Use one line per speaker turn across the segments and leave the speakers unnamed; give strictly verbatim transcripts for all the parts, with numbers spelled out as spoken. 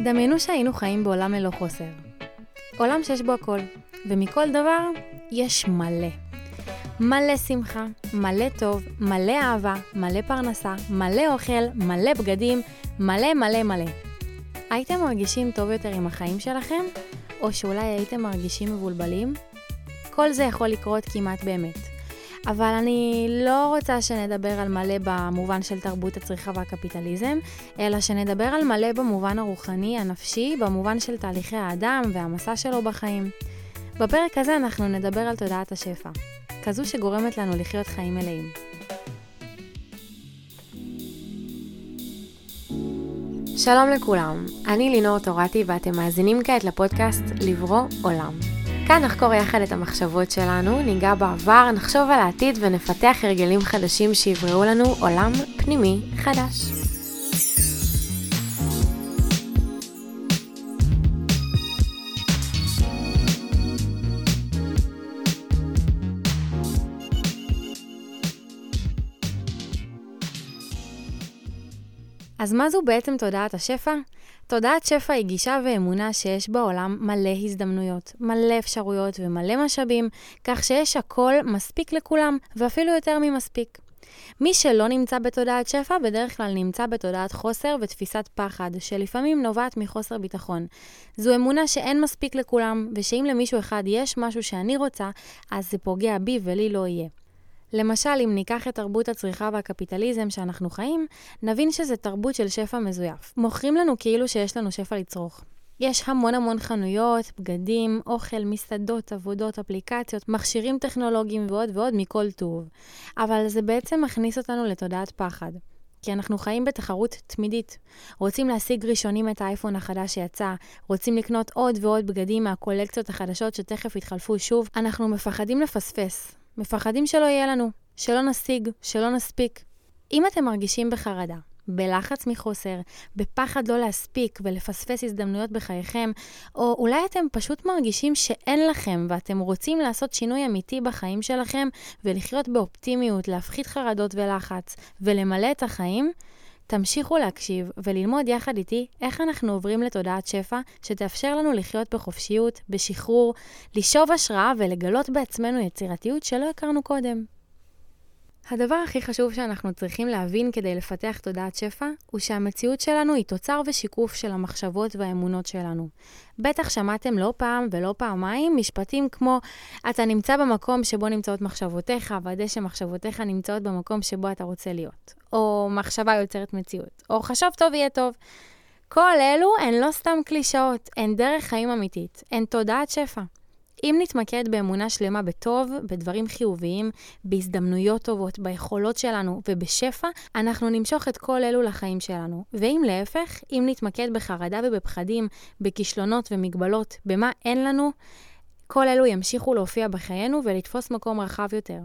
דמיינו שהיינו חיים בעולם ללא חוסר. עולם שיש בו הכל, ומכל דבר יש מלא. מלא שמחה, מלא טוב, מלא אהבה, מלא פרנסה, מלא אוכל, מלא בגדים, מלא מלא מלא. הייתם מרגישים טוב יותר עם החיים שלכם? או שאולי הייתם מרגישים מבולבלים? כל זה יכול לקרות כמעט באמת. אבל אני לא רוצה שנדבר על מלא במובן של תרבות הצריכה והקפיטליזם, אלא שנדבר על מלא במובן הרוחני, הנפשי, במובן של תהליכי האדם והמסע שלו בחיים. בפרק הזה אנחנו נדבר על תודעת השפע, כזו שגורמת לנו לחיות חיים מלאים. שלום לכולם, אני לינור תורתי ואתם מאזינים כעת לפודקאסט לברוא עולם. כאן נחקור יחד את המחשבות שלנו, ניגע בעבר, נחשוב על העתיד ונפתח הרגלים חדשים שיבראו לנו עולם פנימי חדש. אז מה זו בעצם תודעת השפע? תודעת שפע היא גישה ואמונה שיש בעולם מלא הזדמנויות, מלא אפשרויות ומלא משאבים, כך שיש הכל מספיק לכולם, ואפילו יותר ממספיק. מי שלא נמצא בתודעת שפע, בדרך כלל נמצא בתודעת חוסר ותפיסת פחד, שלפעמים נובעת מחוסר ביטחון. זו אמונה שאין מספיק לכולם, ושאם למישהו אחד יש משהו שאני רוצה, אז זה פוגע בי ולי לא יהיה. למשל, אם ניקח את תרבות הצריכה והקפיטליזם שאנחנו חיים, נבין שזה תרבות של שפע מזויף. מוכרים לנו כאילו שיש לנו שפע לצרוך. יש המון המון חנויות, בגדים, אוכל, מסעדות, עבודות, אפליקציות, מכשירים טכנולוגיים ועוד ועוד מכל טוב. אבל זה בעצם מכניס אותנו לתודעת פחד. כי אנחנו חיים בתחרות תמידית. רוצים להשיג ראשונים את האייפון החדש שיצא, רוצים לקנות עוד ועוד בגדים מהקולקציות החדשות שתכף יתחלפו שוב. אנחנו מפחדים לפספס. מפחדים שלא יהיה לנו, שלא נשיג, שלא נספיק. אם אתם מרגישים בחרדה, בלחץ מחוסר, בפחד לא להספיק ולפספס הזדמנויות בחייכם, או אולי אתם פשוט מרגישים שאין לכם ואתם רוצים לעשות שינוי אמיתי בחיים שלכם ולחיות באופטימיות, להפחית חרדות ולחץ ולמלא את החיים, תמשיכו להקשיב וללמוד יחד איתי איך אנחנו עוברים לתודעת שפע שתאפשר לנו לחיות בחופשיות, בשחרור, לשאוב השראה ולגלות בעצמנו יצירתיות שלא הכרנו קודם. הדבר הכי חשוב שאנחנו צריכים להבין כדי לפתח תודעת שפע הוא שהמציאות שלנו היא תוצר ושיקוף של המחשבות והאמונות שלנו. בטח שמעתם לא פעם ולא פעמיים משפטים כמו אתה נמצא במקום שבו נמצאות מחשבותיך, ודא שמחשבותיך נמצאות במקום שבו אתה רוצה להיות. או מחשבה יוצרת מציאות. או חשוב טוב יהיה טוב. כל אלו הן לא סתם קלישאות, הן דרך חיים אמיתית, הן תודעת שפע. אם נתמקד באמונה שלמה בטוב, בדברים חיוביים, בהזדמנויות טובות, ביכולות שלנו ובשפע, אנחנו נמשוך את כל אלו לחיים שלנו. ואם להפך, אם נתמקד בחרדה ובפחדים, בכישלונות ומגבלות, במה אין לנו, כל אלו ימשיכו להופיע בחיינו ולתפוס מקום רחב יותר.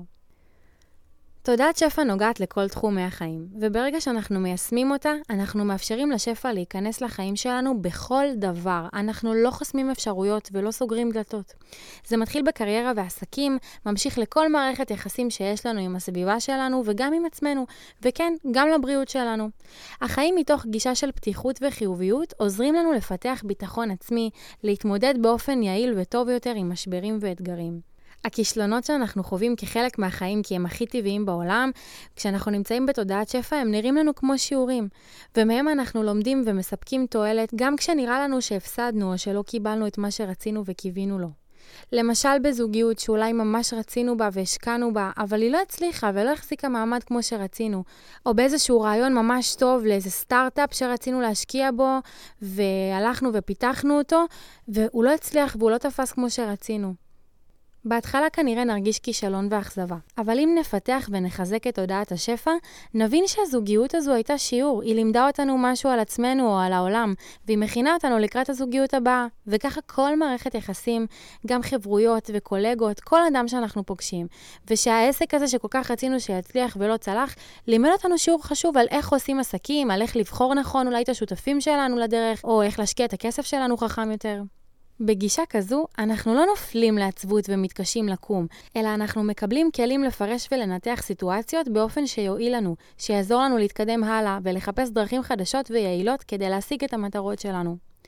תודעת שפע נוגעת לכל תחומי החיים, וברגע שאנחנו מיישמים אותה, אנחנו מאפשרים לשפע להיכנס לחיים שלנו בכל דבר. אנחנו לא חוסמים אפשרויות ולא סוגרים דלתות. זה מתחיל בקריירה ועסקים, ממשיך לכל מערכת יחסים שיש לנו עם הסביבה שלנו וגם עם עצמנו, וכן, גם לבריאות שלנו. החיים מתוך גישה של פתיחות וחיוביות עוזרים לנו לפתח ביטחון עצמי, להתמודד באופן יעיל וטוב יותר עם משברים ואתגרים. הכישלונות שאנחנו חווים כחלק מהחיים כי הם הכי טבעיים בעולם, כשאנחנו נמצאים בתודעת שפע הם נראים לנו כמו שיעורים, ומהם אנחנו לומדים ומספקים תועלת גם כשנראה לנו שהפסדנו או שלא קיבלנו את מה שרצינו וקיווינו לו. למשל בזוגיות שאולי ממש רצינו בה והשקענו בה, אבל היא לא הצליחה ולא החזיקה מעמד כמו שרצינו, או באיזשהו רעיון ממש טוב לאיזה סטארט-אפ שרצינו להשקיע בו, והלכנו ופיתחנו אותו, והוא לא הצליח והוא לא תפס כמו שרצינו. בהתחלה כנראה נרגיש כישלון ואכזבה, אבל אם נפתח ונחזק את תודעת השפע, נבין שהזוגיות הזו הייתה שיעור, היא לימדה אותנו משהו על עצמנו או על העולם, והיא מכינה אותנו לקראת הזוגיות הבאה, וככה כל מערכת יחסים, גם חברויות וקולגות, כל אדם שאנחנו פוגשים, ושהעסק הזה שכל כך רצינו שיצליח ולא צלח, לימד אותנו שיעור חשוב על איך עושים עסקים, על איך לבחור נכון אולי את השותפים שלנו לדרך, או איך להשקיע את הכסף שלנו חכם יותר. בגישה כזו, אנחנו לא נופלים לעצבות ומתקשים לקום, אלא אנחנו מקבלים כלים לפרש ולנתח סיטואציות באופן שיועיל לנו, שיעזור לנו להתקדם הלאה ולחפש דרכים חדשות ויעילות כדי להשיג את המטרות שלנו.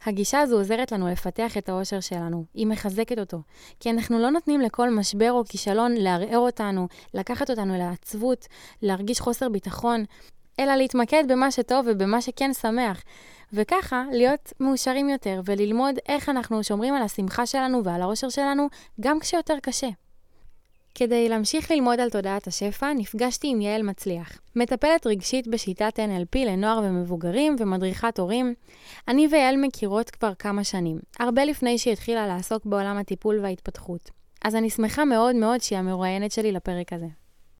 הגישה הזו עוזרת לנו לפתח את האושר שלנו, היא מחזקת אותו, כי אנחנו לא נותנים לכל משבר או כישלון לערער אותנו, לקחת אותנו לעצבות, להרגיש חוסר ביטחון, אלא להתמקד במה שטוב ובמה שכן שמח, וככה להיות מאושרים יותר וללמוד איך אנחנו שומרים על השמחה שלנו ועל האושר שלנו גם כשיותר קשה. כדי להמשיך ללמוד על תודעת השפע, נפגשתי עם יעל מצליח, מטפלת רגשית בשיטת אן אל פי לנוער ומבוגרים ומדריכת הורים. אני ויעל מכירות כבר כמה שנים, הרבה לפני שהיא התחילה לעסוק בעולם הטיפול וההתפתחות. אז אני שמחה מאוד מאוד שהיא המרואיינת שלי לפרק הזה.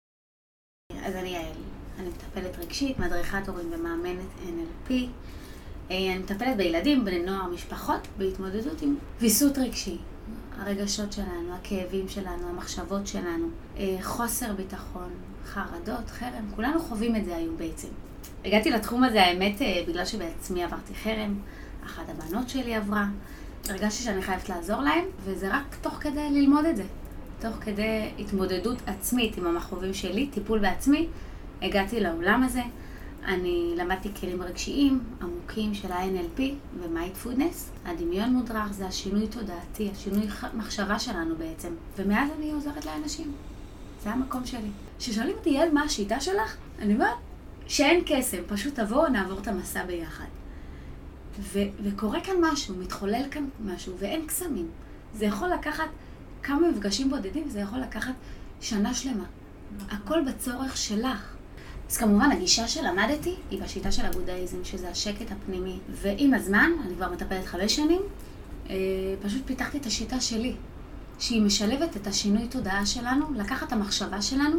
אז אני יעל, אני מטפלת רגשית, מדריכת הורים ומאמנת אן אל פי. אני מטפלת בילדים, בני נוער, משפחות, בהתמודדות עם ויסות רגשי. הרגשות שלנו, הכאבים שלנו, המחשבות שלנו, חוסר ביטחון, חרדות, חרם, כולנו חווים את זה היום בעצם. הגעתי לתחום הזה, האמת, בגלל שבעצמי עברתי חרם, אחת הבנות שלי עברה, הרגשתי שאני חייבת לעזור להם, וזה רק תוך כדי ללמוד את זה. תוך כדי התמודדות עצמית עם המחובים שלי, טיפול בעצמי, הגעתי לעולם הזה. אני למדתי כלים רגשיים, עמוקים של ה-אן אל פי ומיינדפולנס. הדמיון מודרך זה השינוי תודעתי, השינוי מחשבה שלנו בעצם. ומאז אני עוזרת לאנשים. זה המקום שלי. כששואלים אותי, יעל, מה השיטה שלך? אני אומרת, שאין קסם, פשוט תבואו, נעבור את המסע ביחד. ו- וקורה כאן משהו, מתחולל כאן משהו, ואין קסמים. זה יכול לקחת כמה מפגשים בודדים, וזה יכול לקחת שנה שלמה. הכל בצורך שלך. אז כמובן, הגישה שלמדתי היא בשיטה של הבודהיזם, שזה השקט הפנימי. ועם הזמן, אני כבר מטפלת חמש שנים, פשוט פיתחתי את השיטה שלי, שהיא משלבת את השינוי תודעה שלנו, לקחת את המחשבה שלנו,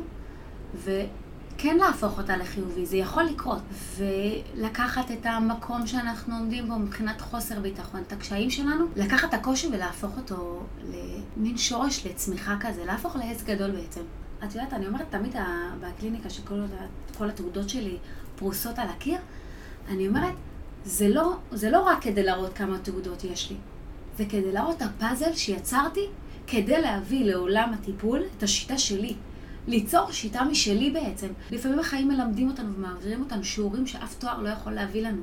וכן להפוך אותה לחיובי. זה יכול לקרות. ולקחת את המקום שאנחנו עומדים בו מבחינת חוסר ביטחון, את הקשיים שלנו, לקחת את הקושי ולהפוך אותו למין שורש לצמיחה כזה, להפוך לעץ גדול בעצם. את יודעת, אני אומרת תמיד בקליניקה שכל התעודות שלי פרוסות על הקיר, אני אומרת, זה לא, זה לא רק כדי להראות כמה תעודות יש לי, זה כדי להראות הפאזל שיצרתי כדי להביא לעולם הטיפול את השיטה שלי, ליצור שיטה משלי בעצם. לפעמים החיים מלמדים אותנו ומעבירים אותנו שיעורים שאף תואר לא יכול להביא לנו.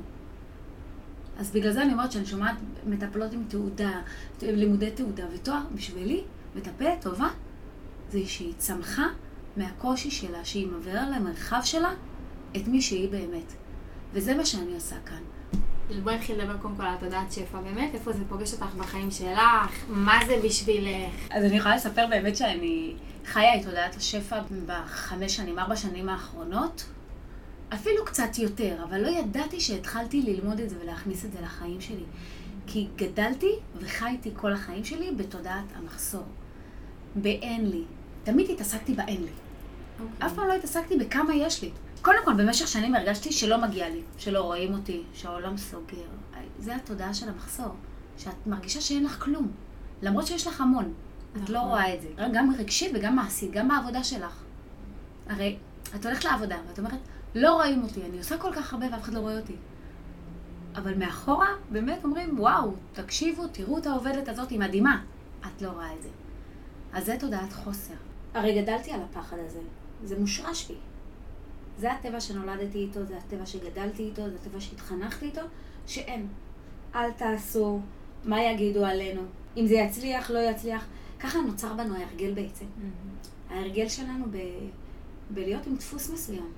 אז בגלל זה אני אומרת שאני שומעת מטפלות עם תעודה, לימודי תעודה ותואר, בשבילי מטפלת טובה, זה שהיא צמחה מהקושי שלה, שהיא מעבירה למרחב שלה את מי שהיא באמת. וזה מה שאני עושה כאן.
בואי נתחיל לדבר קודם כל על תודעת שפע באמת, איפה זה פוגש אותך בחיים שלך, מה זה בשבילך?
אז אני יכולה לספר באמת שאני חיה את תודעת השפע בחמש שנים, ארבע שנים האחרונות, אפילו קצת יותר, אבל לא ידעתי שהתחלתי ללמוד את זה ולהכניס את זה לחיים שלי. כי גדלתי וחייתי כל החיים שלי בתודעת המחסור. באין לי. תמיד התעסקתי באין לי. Okay. אף פעם לא התעסקתי בכמה יש לי. קודם כל, במשך שנים הרגשתי שלא מגיע לי, שלא רואים אותי, שהעולם סוגר. זה התודעה של המחסור, שאת מרגישה שאין לך כלום, למרות שיש לך המון. את לא רואה את זה. גם רגשית וגם מעשית, גם בעבודה שלך. הרי את הולכת לעבודה ואת אומרת, לא רואים אותי, אני עושה כל כך הרבה ואף אחד לא רואה אותי. אבל מאחורה באמת אומרים, וואו, תקשיבו, תראו את העובדת הזאת, היא מדהימה. את לא רואה את זה. אז זה תודעת חוסר. הרי גדלתי על הפחד הזה. זה מושרש בי. זה הטבע שנולדתי איתו, זה הטבע שגדלתי איתו, זה הטבע שהתחנכתי איתו, שאין. אל תעשו, מה יגידו עלינו, אם זה יצליח, לא יצליח. ככה נוצר בנו ההרגל בעצם. Mm-hmm. ההרגל שלנו ב... בלהיות עם דפוס מסוים.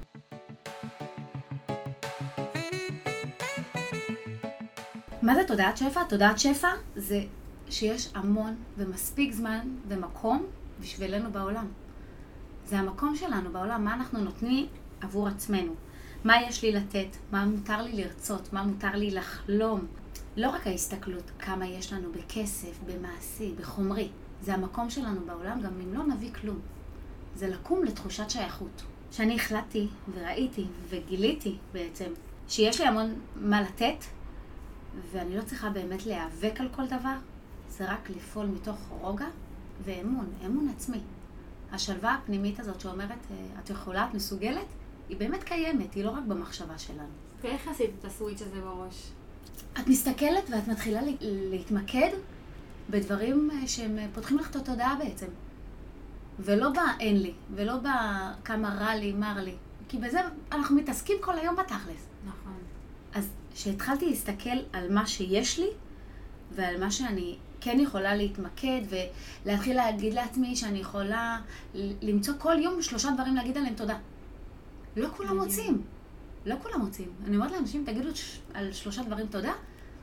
מה זה תודעת שפע? תודעת שפע זה שיש המון ומספיק זמן ומקום בשבילנו בעולם. זה המקום שלנו בעולם, מה אנחנו נותנים עבור עצמנו. מה יש לי לתת, מה מותר לי לרצות, מה מותר לי לחלום. לא רק ההסתכלות, כמה יש לנו בכסף, במעשי, בחומרי. זה המקום שלנו בעולם, גם אם לא נביא כלום. זה לקום לתחושת שייכות. שאני החלטתי וראיתי וגיליתי בעצם שיש לי המון מה לתת, ואני לא צריכה באמת להיאבק על כל דבר, זה רק לפעול מתוך רוגע ואמון, אמון עצמי. השלווה הפנימית הזאת שאומרת, את יכולה, את מסוגלת, היא באמת קיימת, היא לא רק במחשבה שלנו.
ואיך עשית את הסוויץ' הזה בראש?
את מסתכלת ואת מתחילה להתמקד בדברים שהם פותחים לך את התודעה בעצם. ולא באין לי, ולא בכמה רע לי, מר לי. כי בזה אנחנו מתעסקים כל היום בתכלס.
נכון.
אז כשהתחלתי להסתכל על מה שיש לי, ועל מה שאני כן יכולה להתמקד, ולהתחיל להגיד לעצמי שאני יכולה למצוא כל יום שלושה דברים להגיד עליהם תודה. לא כולם מוצאים. לא כולם מוצאים. אני אומרת לאנשים, תגידו על שלושה דברים תודה.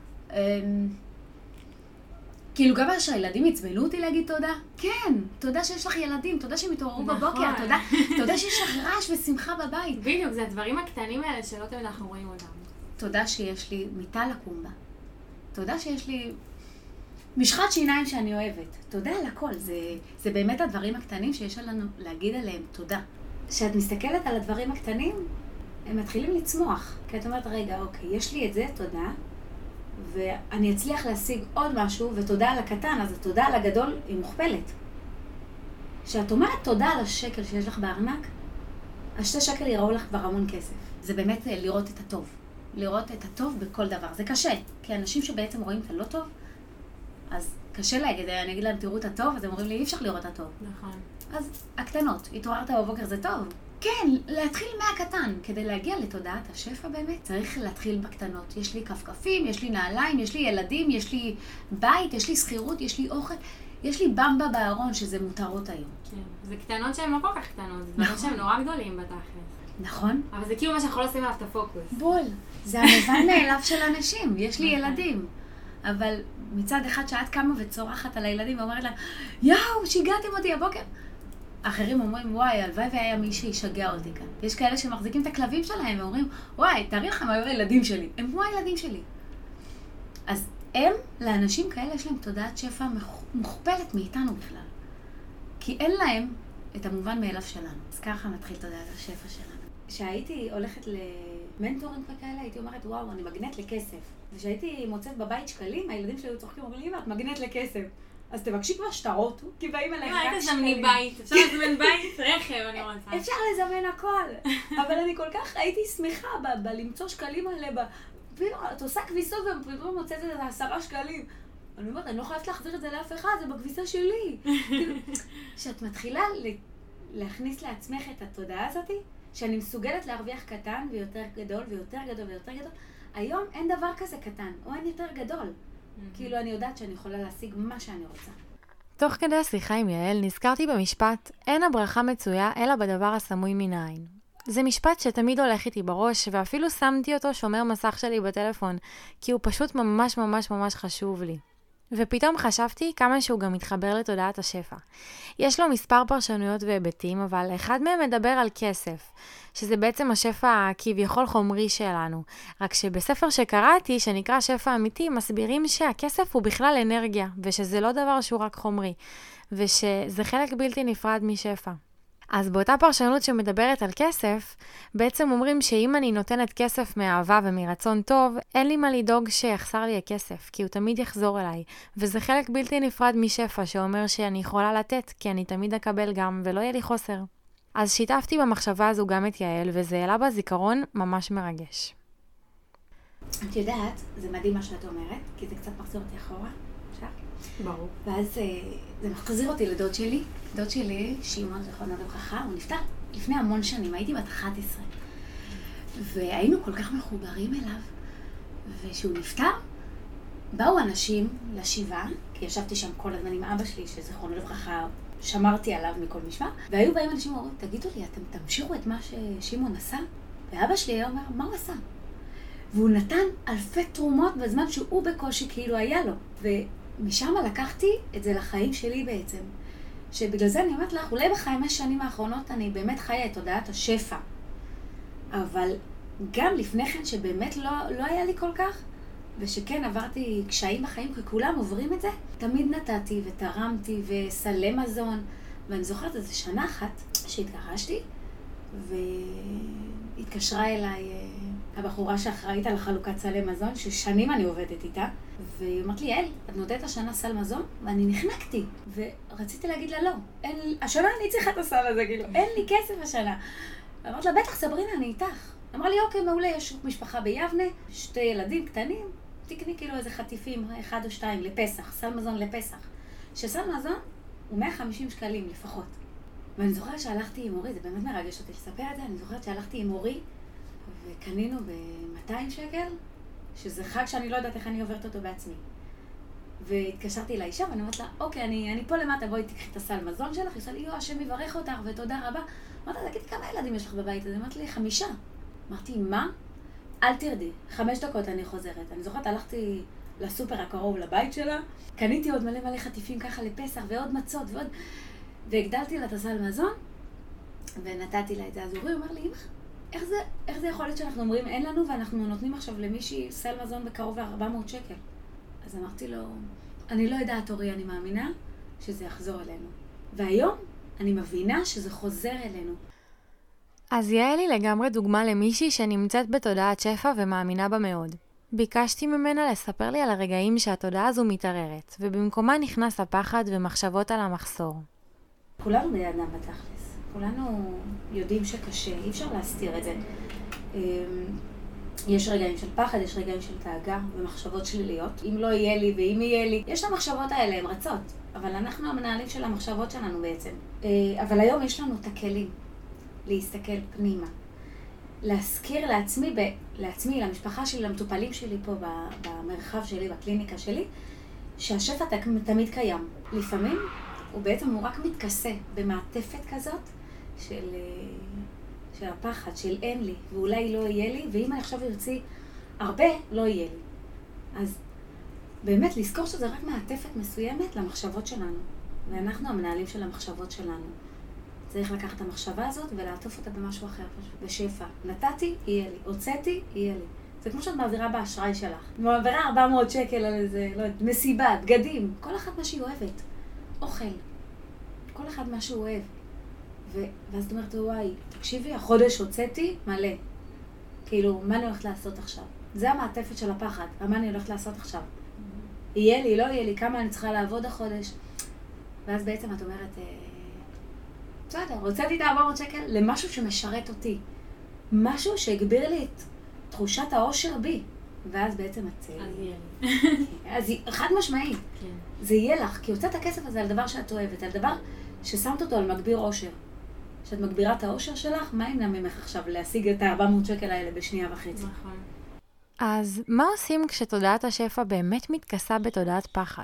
כאילו גם שהילדים יצבנו אותי להגיד תודה. כן, תודה שיש לך ילדים, תודה שהם התעוררו בבוקר, תודה, תודה שיש לך רעש ושמחה בבית.
בדיוק, זה הדברים הקטנים האלה שלא תמיד אנחנו רואים אותם.
תודה שיש לי מיטה לקום בה. תודה שיש לי משחת שיניים שאני אוהבת. תודה על הכל. זה, זה באמת הדברים הקטנים שיש לנו להגיד עליהם תודה. כשאת מסתכלת על הדברים הקטנים, הם מתחילים לצמוח. כי את אומרת, רגע, אוקיי, יש לי את זה, תודה. ואני אצליח להשיג עוד משהו, ותודה על הקטן, אז התודה על הגדול היא מוכפלת. כשאת אומרת תודה על השקל שיש לך בארנק, השתי שקל יראו לך כבר המון כסף. זה באמת לראות את הטוב. לראות את הטוב בכל דבר. זה קשה, כי אנשים שבעצם רואים את הלא טוב, אז קשה להגיד, אני אגיד להם תראו את הטוב, אז הם אומרים לי אי אפשר לראות את הטוב.
נכון.
אז הקטנות, התעוררת בבוקר זה טוב. כן, להתחיל מהקטן. כדי להגיע לתודעת השפע באמת, צריך להתחיל בקטנות. יש לי כפכפים, יש לי נעליים, יש לי ילדים, יש לי בית, יש לי שכירות, יש לי אוכל. יש לי במבה בארון שזה מותרות היום.
כן, זה קטנות שהן לא כל כך קטנות, זה דברים שהם נורא גדולים בתכלס.
נכון.
אבל זה כאילו מה שאנחנו לא עושים עליו את הפוקוס.
בול. זה המובן מאליו של אנשים. יש לי ילדים. אבל מצד אחד שאת קמה וצורחת על הילדים ואומרת להם, יאו, שיגעתם אותי הבוקר. אחרים אומרים, וואי, הלוואי והיה מי שישגע אותי כאן. יש כאלה שמחזיקים את הכלבים שלהם ואומרים, וואי, תארי לכם היום הילדים שלי. הם כמו הילדים שלי. אז הם, לאנשים כאלה, יש להם תודעת שפע מוכפלת מאיתנו בכלל. כי אין להם את המובן מאליו שלנו. אז ככה מתחיל תודעת השפע שלנו. כשהייתי הולכת למנטורים וכאלה, הייתי אומרת, וואו, אני מגנט לכסף. וכשהייתי מוצאת בבית שקלים, הילדים שלי היו צוחקים, אומרים לי, אמא, את מגנט לכסף. אז תבקשי כבר שטרות, כי באים אליי רק שקלים.
היית זמני בית, אפשר לזמן בית, רכב, אני רוצה.
אפשר לזמן הכל. אבל אני כל כך הייתי שמחה בלמצוא שקלים האלה, את עושה כביסות ופתאום מוצאת את זה עשרה שקלים. אני אומרת, אני לא חייבת להחזיר את זה לאף אחד, זה בכביסה שלי. כשאת מתחילה להכניס לעצמך את התודעה הזאת, שאני מסוגלת להרוויח קטן ויותר גדול ויותר גדול ויותר גדול, היום אין דבר כזה קטן, או אין יותר גדול. כאילו אני יודעת שאני יכולה להשיג מה שאני רוצה.
תוך כדי השיחה עם יעל נזכרתי במשפט, אין הברכה מצויה אלא בדבר הסמוי מן העין. זה משפט שתמיד הולך איתי בראש, ואפילו שמתי אותו שומר מסך שלי בטלפון, כי הוא פשוט ממש ממש ממש חשוב לי. ופתאום חשבתי כמה שהוא גם מתחבר לתודעת השפע. יש לו מספר פרשנויות והיבטים, אבל אחד מהם מדבר על כסף, שזה בעצם השפע הכביכול חומרי שלנו. רק שבספר שקראתי, שנקרא שפע אמיתי, מסבירים שהכסף הוא בכלל אנרגיה, ושזה לא דבר שהוא רק חומרי, ושזה חלק בלתי נפרד משפע. אז באותה פרשנות שמדברת על כסף, בעצם אומרים שאם אני נותנת כסף מאהבה ומרצון טוב, אין לי מה לדאוג שיחסר לי הכסף, כי הוא תמיד יחזור אליי. וזה חלק בלתי נפרד משפע שאומר שאני יכולה לתת, כי אני תמיד אקבל גם ולא יהיה לי חוסר. אז שיתפתי במחשבה הזו גם את יעל, וזה העלה בזיכרון ממש מרגש.
את יודעת, זה מדהים מה שאת אומרת, כי זה קצת מחזיר אותי אחורה.
ברור.
ואז זה מחזיר אותי לדוד שלי. דוד שלי, שמעון זכרונו לברכה, הוא נפטר לפני המון שנים, הייתי בת אחת עשרה. והיינו כל כך מחוברים אליו, וכשהוא נפטר, באו אנשים לשבעה, כי ישבתי שם כל הזמן עם אבא שלי, שזכרונו לברכה, שמרתי עליו מכל משמע, והיו באים אנשים ואומרים, תגידו לי, אתם תמשיכו את מה ששמעון עשה? ואבא שלי היה אומר, מה הוא עשה? והוא נתן אלפי תרומות בזמן שהוא בקושי כאילו היה לו. ומשם לקחתי את זה לחיים שלי בעצם. שבגלל זה אני אומרת לך, אולי בחמש שנים האחרונות אני באמת חיה את תודעת השפע. אבל גם לפני כן שבאמת לא, לא היה לי כל כך, ושכן עברתי קשיים בחיים, כי כולם עוברים את זה, תמיד נתתי ותרמתי וסלי מזון. ואני זוכרת איזה שנה אחת שהתגרשתי, והתקשרה אליי הבחורה שאחראית על חלוקת סלי מזון, ששנים אני עובדת איתה, והיא אמרת לי, יעל, את נותנת השנה סל מזון? ואני נחנקתי, ורציתי להגיד לה, לא, אין, השנה אני צריכה את הסל הזה, כאילו, אין לי כסף השנה. ואמרת לה, בטח, סברינה, אני איתך. אמרה לי, אוקיי, מעולה, יש משפחה ביבנה, שתי ילדים קטנים, תקני כאילו איזה חטיפים, אחד או שתיים, לפסח, סל מזון לפסח. שסל מזון הוא מאה וחמישים שקלים לפחות. ואני זוכרת שהלכתי עם אורי, זה באמת מרגש אותי לספר את זה, אני זוכרת שהלכתי עם אורי, וקנינו ב-מאתיים שקל, שזה חג שאני לא יודעת איך אני עוברת אותו בעצמי. והתקשרתי לאישה, ואני אומרת לה, אוקיי, אני, אני פה למטה, בואי תקחי את הסל מזון שלך. היא עושה לי, יו, השם יברך אותך, ותודה רבה. אמרתי לה, תגידי, כמה ילדים יש לך בבית הזה? אמרתי לי, חמישה. אמרתי, מה? אל תרדי, חמש דקות אני חוזרת. אני זוכרת, הלכתי לסופר הקרוב לבית שלה, קניתי עוד מלא מלא חטיפים ככה לפסח, ועוד מצות, ועוד... והגדלתי לה את הסל מזון, ונתתי לה את זה. אז הוא אומר לי, אמא, איך זה, איך זה יכול להיות שאנחנו אומרים אין לנו, ואנחנו נותנים עכשיו למישהי סל מזון בקרוב ל-ארבע מאות שקל? אז אמרתי לו, אני לא יודעת, אורי, אני מאמינה שזה יחזור אלינו. והיום אני מבינה שזה חוזר אלינו.
אז יעל היא לגמרי דוגמה למישהי שנמצאת בתודעת שפע ומאמינה בה מאוד. ביקשתי ממנה לספר לי על הרגעים שהתודעה הזו מתערערת, ובמקומה נכנס הפחד ומחשבות על המחסור.
כולנו בני אדם בתכלס. כולנו יודעים שקשה, אי אפשר להסתיר את זה. יש רגעים של פחד, יש רגעים של דאגה ומחשבות שליליות. אם לא יהיה לי ואם יהיה לי, יש המחשבות האלה, הן רצות. אבל אנחנו המנהלים של המחשבות שלנו בעצם. אבל היום יש לנו את הכלים להסתכל פנימה. להזכיר לעצמי, ב, לעצמי, למשפחה שלי, למטופלים שלי פה במרחב שלי, בקליניקה שלי, שהשפע תמיד קיים. לפעמים הוא בעצם הוא רק מתכסה במעטפת כזאת של, של הפחד, של אין לי, ואולי לא יהיה לי, ואם אני עכשיו ארצי הרבה, לא יהיה לי. אז באמת לזכור שזה רק מעטפת מסוימת למחשבות שלנו, ואנחנו המנהלים של המחשבות שלנו. צריך לקחת את המחשבה הזאת ולעטוף אותה במשהו אחר, בשפע. נתתי, יהיה לי. הוצאתי, יהיה לי. זה כמו שאת מעבירה באשראי שלך. מעבירה ארבע מאות שקל על איזה, לא יודעת, מסיבה, בגדים. כל אחד מה שהיא אוהבת. אוכל. כל אחד מה שהוא אוהב. ו... ואז את אומרת, וואי, תקשיבי, החודש הוצאתי מלא. כאילו, מה אני הולכת לעשות עכשיו? זה המעטפת של הפחד. מה אני הולכת לעשות עכשיו? יהיה לי, לא יהיה לי, כמה אני צריכה לעבוד החודש. ואז בעצם את אומרת, בסדר, הוצאתי את ארבע מאות שקל למשהו שמשרת אותי. משהו שהגביר לי את תחושת האושר בי. ואז בעצם את...
אז יהיה לי.
אז חד משמעית. כן. זה יהיה לך, כי הוצאת הכסף הזה על דבר שאת אוהבת, על דבר ששמת אותו על מגביר אושר. כשאת מגבירה את האושר שלך, מה ימנע ממך עכשיו להשיג את ה-ארבע מאות שקל האלה בשנייה וחצי?
נכון. אז מה עושים כשתודעת השפע באמת מתכסה בתודעת פחד?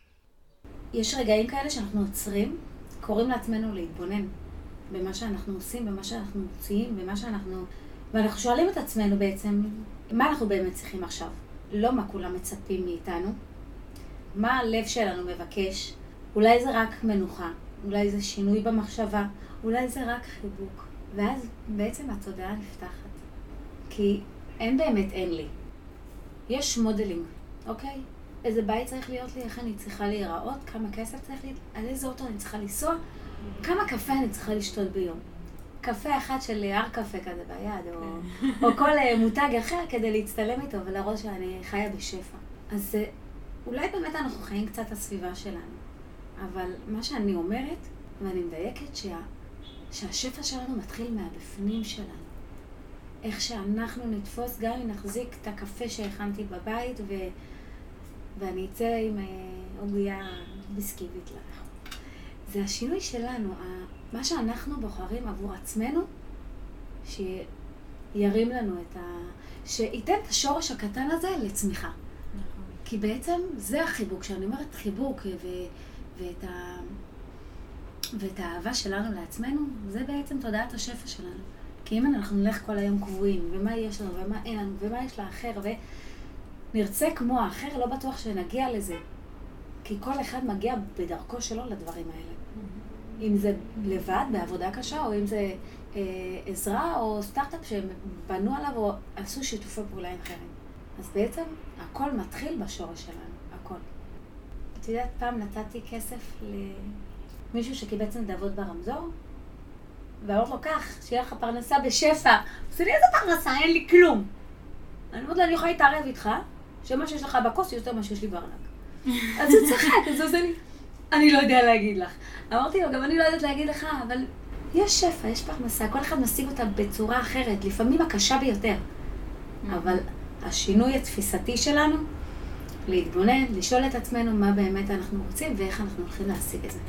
יש רגעים כאלה שאנחנו עוצרים, קוראים לעצמנו להתבונן במה שאנחנו עושים, במה שאנחנו מוציאים, במה שאנחנו... ואנחנו שואלים את עצמנו בעצם, מה אנחנו באמת צריכים עכשיו? לא מה כולם מצפים מאיתנו, מה הלב שלנו מבקש, אולי זה רק מנוחה, אולי זה שינוי במחשבה, אולי זה רק חיבוק. ואז בעצם התודעה נפתחת. כי אין באמת אין לי. יש מודלינג, אוקיי? איזה בית צריך להיות לי, איך אני צריכה להיראות, כמה כסף צריך לי, על איזה אוטו אני צריכה לנסוע, כמה קפה אני צריכה לשתות ביום. קפה אחד של הר קפה כזה ביד, או, או כל מותג אחר כדי להצטלם איתו ולראות שאני חיה בשפע. אז אולי באמת אנחנו חיים קצת הסביבה שלנו, אבל מה שאני אומרת, ואני מדייקת, שה, שהשפע שלנו מתחיל מהבפנים שלנו. איך שאנחנו נתפוס, גם אם נחזיק את הקפה שהכנתי בבית, ו... ואני אצא עם עוגיה ביסקיבית לך. זה השינוי שלנו, מה שאנחנו בוחרים עבור עצמנו, שירים לנו את ה... שייתן את השורש הקטן הזה לצמיחה. נכון. כי בעצם זה החיבוק, כשאני אומרת חיבוק ו... ואת, ה... ואת האהבה שלנו לעצמנו, זה בעצם תודעת השפע שלנו. כי אם אנחנו נלך כל היום קבועים, ומה יש לנו ומה אין לנו, ומה יש לאחר, ו... נרצה כמו האחר, לא בטוח שנגיע לזה. כי כל אחד מגיע בדרכו שלו לדברים האלה. Mm-hmm. אם זה לבד, בעבודה קשה, או אם זה אה, עזרה, או סטארט-אפ שהם בנו עליו, או עשו שיתופי פעולה עם אחרים. אז בעצם, הכל מתחיל בשורש שלנו. הכל. את יודעת, פעם נתתי כסף למישהו שקיבץ נדבות ברמזור, ואומרת לו, כך, שיהיה לך פרנסה בשפע. עושה לי איזה פרנסה, אין לי כלום. אני אומרת לו, אני יכולה להתערב איתך, שמה שיש לך בכוס יותר מה שיש לי בארנק. אז הוא צחק, אז הוא עושה לי, אני לא יודע להגיד לך. אמרתי לו, גם אני לא יודעת להגיד לך, אבל יש שפע, יש פרנסה, כל אחד משיג אותה בצורה אחרת, לפעמים הקשה ביותר. אבל השינוי התפיסתי שלנו, להתבונן, לשאול את עצמנו מה באמת אנחנו רוצים ואיך אנחנו הולכים להשיג את זה.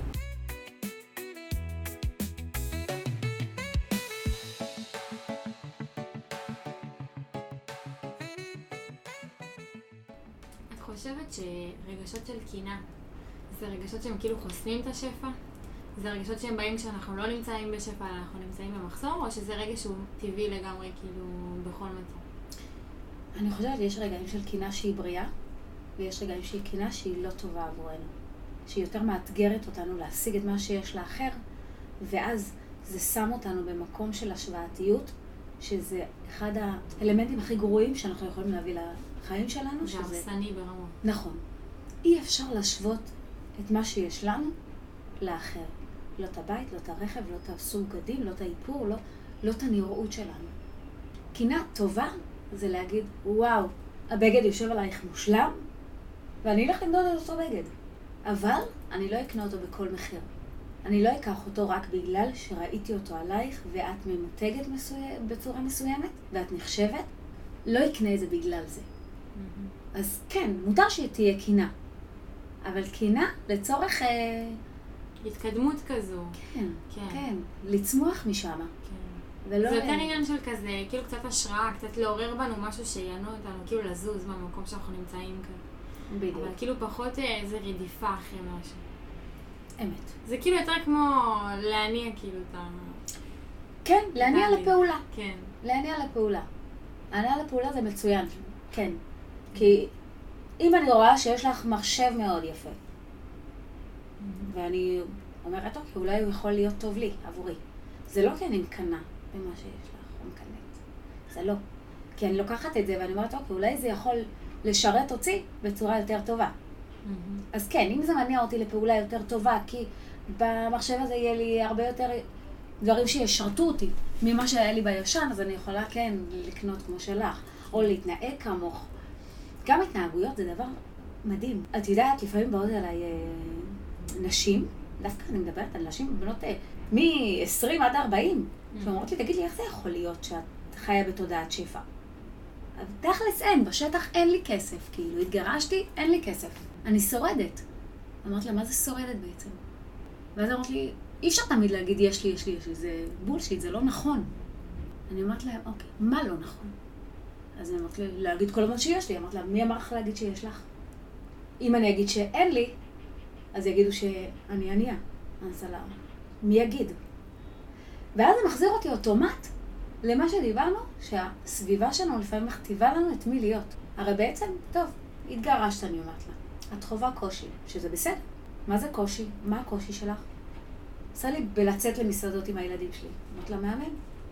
חושבת שרגשות של קינה, זה רגשות שהם כאילו חוסמים את השפע? זה רגשות שהם באים כשאנחנו לא נמצאים בשפע, אנחנו נמצאים במחסור, או שזה רגע שהוא טבעי לגמרי, כאילו, בכל מצב?
אני חושבת, יש רגעים של קינה שהיא בריאה, ויש רגעים של קינה שהיא לא טובה עבורנו. שהיא יותר מאתגרת אותנו להשיג את מה שיש לאחר, ואז זה שם אותנו במקום של השוואתיות, שזה אחד האלמנטים הכי גרועים שאנחנו יכולים להביא לחיים שלנו.
זה הרסני ברמות.
נכון. אי אפשר להשוות את מה שיש לנו לאחר. לא את הבית, לא את הרכב, לא את הסוג בגדים, לא את האיפור, לא, לא את הנראות שלנו. קינה טובה זה להגיד, וואו, הבגד יושב עלייך מושלם, ואני אלך למדוד על אותו בגד. אבל אני לא אקנה אותו בכל מחיר. אני לא אקח אותו רק בגלל שראיתי אותו עלייך, ואת ממותגת מסוים, בצורה מסוימת, ואת נחשבת. לא אקנה את זה בגלל זה. Mm-hmm. אז כן, מותר שתהיה קינה. אבל קינה לצורך... אה...
התקדמות כזו.
כן, כן, כן. לצמוח משם. כן. ולא...
זה יותר עניין של כזה, כאילו קצת השראה, קצת לעורר בנו משהו שיענו אותנו, כאילו לזוז מהמקום שאנחנו נמצאים כאן.
בדיוק.
אבל כאילו פחות איזה רדיפה אחרי משהו.
אמת.
זה כאילו יותר כמו להניע כאילו את ה...
כן, להניע לפעולה.
כן.
להניע לפעולה. להניע לפעולה זה מצוין. כן. כי אם אני רואה שיש לך מחשב מאוד יפה, ואני אומרת, אוקיי, אולי הוא יכול להיות טוב לי, עבורי. זה לא כי אני מקנה במה שיש לך, או מקנית. זה לא. כי אני לוקחת את זה ואני אומרת, אוקיי, אולי זה יכול לשרת אותי בצורה יותר טובה. אז כן, אם זה מניע אותי לפעולה יותר טובה, כי במחשב הזה יהיה לי הרבה יותר דברים שישרתו אותי ממה שהיה לי בישן, אז אני יכולה כן לקנות כמו שלך, או להתנהג כמוך. גם התנהגויות זה דבר מדהים. את יודעת, לפעמים באות אליי אה, נשים, דווקא אני מדברת על נשים בנות אה, מ-עשרים עד ארבעים, שאומרות לי, תגיד לי, איך זה יכול להיות שאת חיה בתודעת שפע? תכלס אין, בשטח אין לי כסף, כאילו, התגרשתי, אין לי כסף. אני שורדת. אמרת לה, מה זה שורדת בעצם? ואז אמרת לי, אי אפשר תמיד להגיד, יש לי, יש לי, יש לי, זה בולשיט, זה לא נכון. אני אמרת להם, אוקיי, מה לא נכון? אז אני אמרת לי, להגיד כל הזמן שיש לי. אמרת לה, מי אמר לך להגיד שיש לך? אם אני אגיד שאין לי, אז יגידו שאני ענייה. אז עלה, מי יגיד? ואז זה מחזיר אותי אוטומט למה שדיברנו, שהסביבה שלנו לפעמים מכתיבה לנו את מי להיות. הרי בעצם, טוב, התגרשת, אני אומרת לה. את חובה קושי, שזה בסדר. מה זה קושי? מה הקושי שלך? עושה לי בלצאת למסעדות עם הילדים שלי. אמרת לה, מאמן.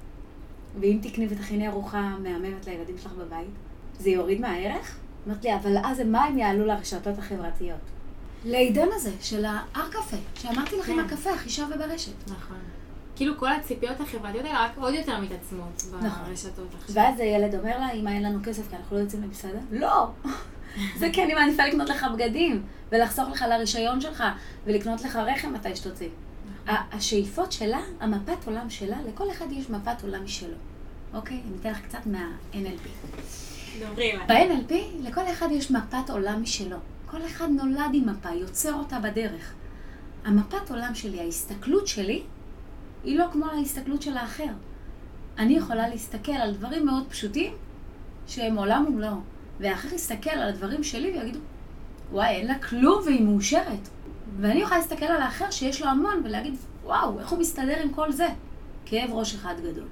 ואם תקני ותכיני ארוחה מהממת לילדים שלך בבית, זה יוריד מהערך? אמרת לי, אבל אז מה הם יעלו לרשתות החברתיות? לעידן הזה של ההר קפה, שאמרתי לכם הקפה הכי שווה ברשת.
נכון. כאילו כל הציפיות החברתיות האלה רק עוד יותר מתעצמות ברשתות עכשיו.
ואז הילד אומר לה, אמא, אין לנו כסף כי אנחנו לא יוצאים למסעדה? לא! זה כן, אני מעדיפה לקנות לך בגדים, ולחסוך לך לרישיון שלך, ולקנות לך רחם מתי שתוציא. השאיפות שלה, המפת עולם שלה, לכל אחד יש מפת עולם משלו. אוקיי? אני אתן לך קצת מה-אן אל פי.
דברי לה.
ב-אן אל פי, לכל אחד יש מפת עולם משלו. כל אחד נולד עם מפה, יוצר אותה בדרך. המפת עולם שלי, ההסתכלות שלי, היא לא כמו ההסתכלות של האחר. אני יכולה להסתכל על דברים מאוד פשוטים, שהם עולם ומלואו. והאחר יסתכל על הדברים שלי ויגידו, וואי, אין לה כלום והיא מאושרת. ואני יכולה להסתכל על האחר שיש לו המון ולהגיד, וואו, איך הוא מסתדר עם כל זה? כאב ראש אחד גדול.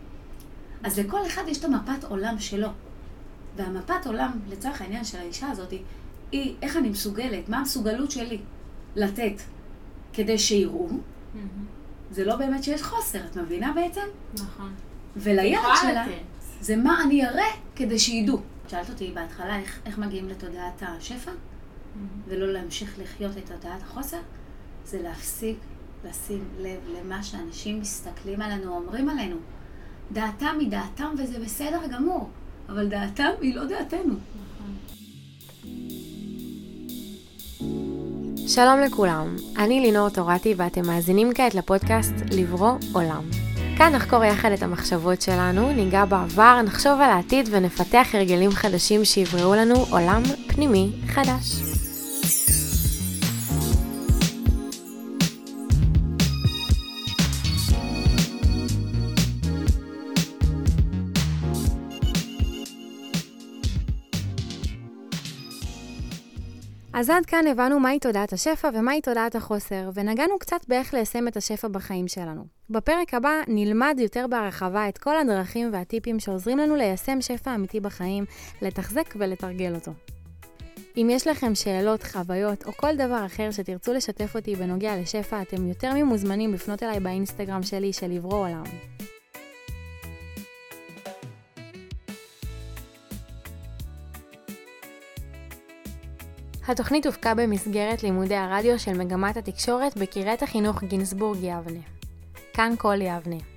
אז לכל אחד יש את המפת עולם שלו. והמפת עולם, לצורך העניין של האישה הזאת, היא איך אני מסוגלת, מה המסוגלות שלי לתת כדי שיראו. Mm-hmm. זה לא באמת שיש חוסר, את מבינה בעצם?
נכון.
ולילד שלה, זה מה אני אראה כדי שידעו. שאלת אותי בהתחלה איך, איך מגיעים לתודעת השפע, mm-hmm. ולא להמשיך לחיות לתודעת החוסר, זה להפסיק לשים לב למה שאנשים מסתכלים עלינו, אומרים עלינו. דעתם היא דעתם וזה בסדר גמור, אבל דעתם היא לא דעתנו.
נכון.
שלום לכולם, אני לינור תורתי ואתם מאזינים כעת לפודקאסט לברוא עולם. כאן נחקור יחד את המחשבות שלנו, ניגע בעבר, נחשוב על העתיד ונפתח הרגלים חדשים שיבראו לנו עולם פנימי חדש.
אז עד כאן הבנו מהי תודעת השפע ומהי תודעת החוסר, ונגענו קצת באיך ליישם את השפע בחיים שלנו. בפרק הבא נלמד יותר בהרחבה את כל הדרכים והטיפים שעוזרים לנו ליישם שפע אמיתי בחיים, לתחזק ולתרגל אותו. אם יש לכם שאלות, חוויות או כל דבר אחר שתרצו לשתף אותי בנוגע לשפע, אתם יותר ממוזמנים לפנות אליי באינסטגרם שלי של לברוא עולם. התוכנית הופקה במסגרת לימודי הרדיו של מגמת התקשורת בקריית החינוך גינסבורג יבנה. כאן כל יבנה.